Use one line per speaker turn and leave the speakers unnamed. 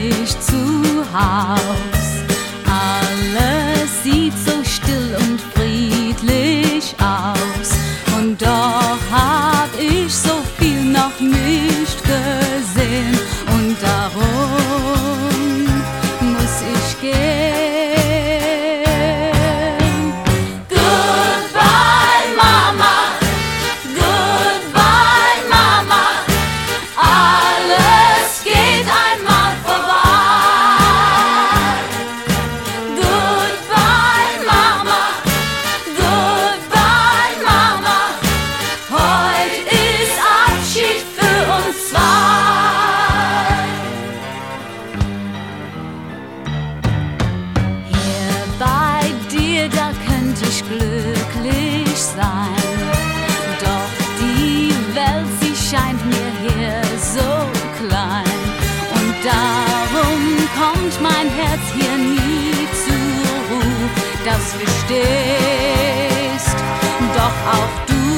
nicht zu Haus. Alles sieht so still und friedlich aus. Und doch hab ich so viel noch nicht gesehen. Und darum muss ich gehen. Da könnte ich glücklich sein. Doch die Welt, sie scheint mir hier so klein. Und darum kommt mein Herz hier nie zur Ruhe. Das verstehst doch auch du.